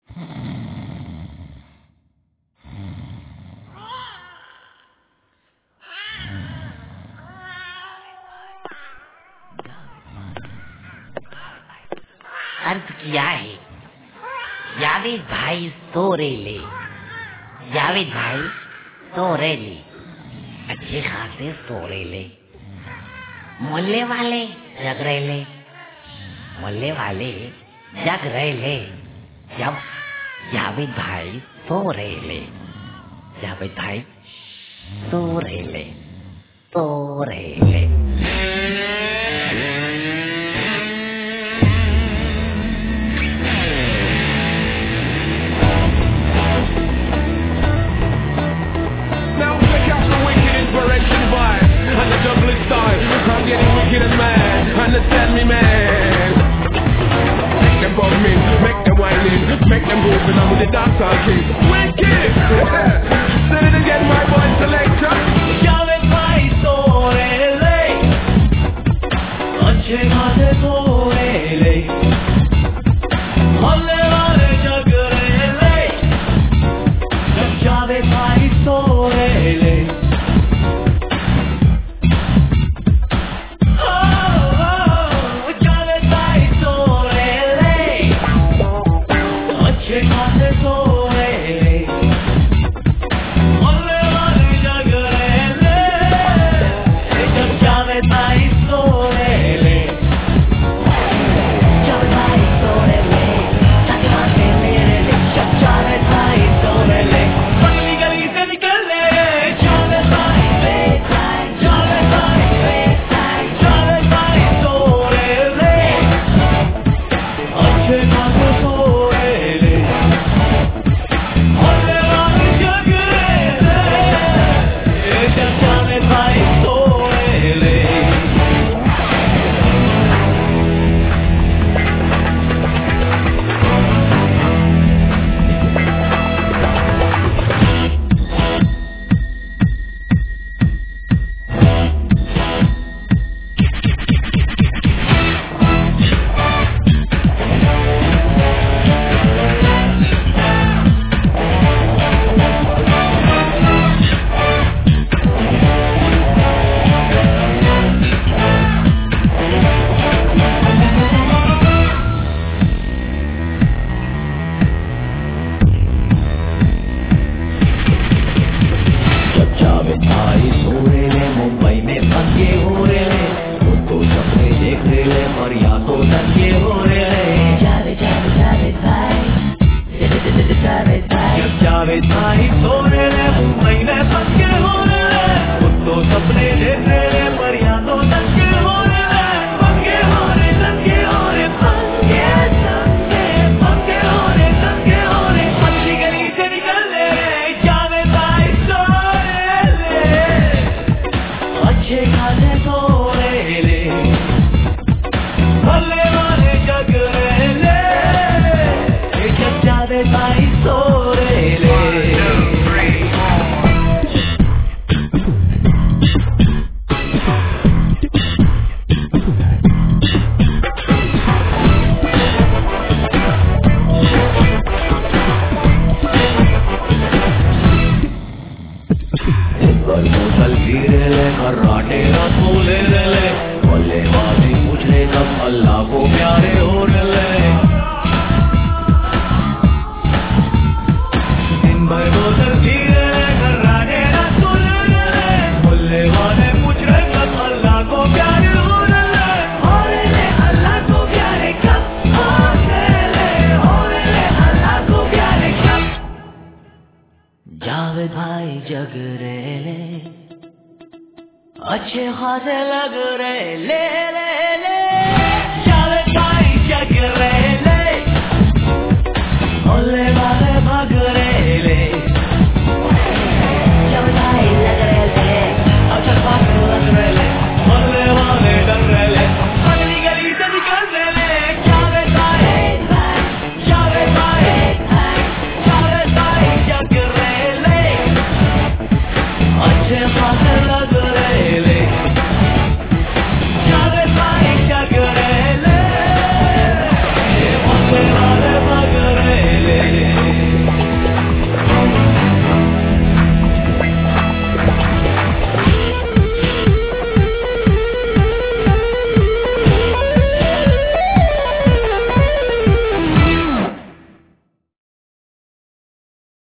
अर्थ किया है जावेद भाई सोरेले, जावेद भाई सोरेले, अच्छे खासे सोरेले, मोहल्ले वाले जग रहे, मोहल्ले वाले जग रहे जब जावेद भाई सो रहे, जावेद भाई सो रहे, सो रहे। And the juggling style, I'm getting wicked and mad. Understand me, man. Make them bum in, make them whine in, make them move, and I'm with the dancehall king. Wicked! Say it again, my boy selector. Javed भाई सो रहे, अच्छे खासे सो रहे, मोहल्ले वाले जग रहे, जब जावेद भाई सो रहे। जावेद भाई सो रहे, मुंबई में पक्के हो रहे, खुद तो सपने देख रहे, पर यादों तक हो रहे, पक्के हो रहे, तंगे हो रहे, पक्के तंगे, पक्के हो रहे, तंगे हो रहे, अच्छी गली से निकल रहे, जावेद भाई सो रहे, अच्छे खासे सो रहे, मोहल्ले वाले जग रहे, जब जावेद भाई सो रहे। बोतल पी रहे, खर्राटे रात बोले रहे, बोले वादी पूछ रहे, कब अल्लाह को प्यारे हो रहे, दिन भर बोतल पी रहे, खर्राटे रात बोले रहे, बोले वादे पूछ रहे, कब अल्लाह को प्यारे हो रहे, अल्लाह को प्यारे कब हो रहे, अल्लाह को प्यारे कब। जावेद भाई जग रहे, अच्छे खासे लग रहे, ले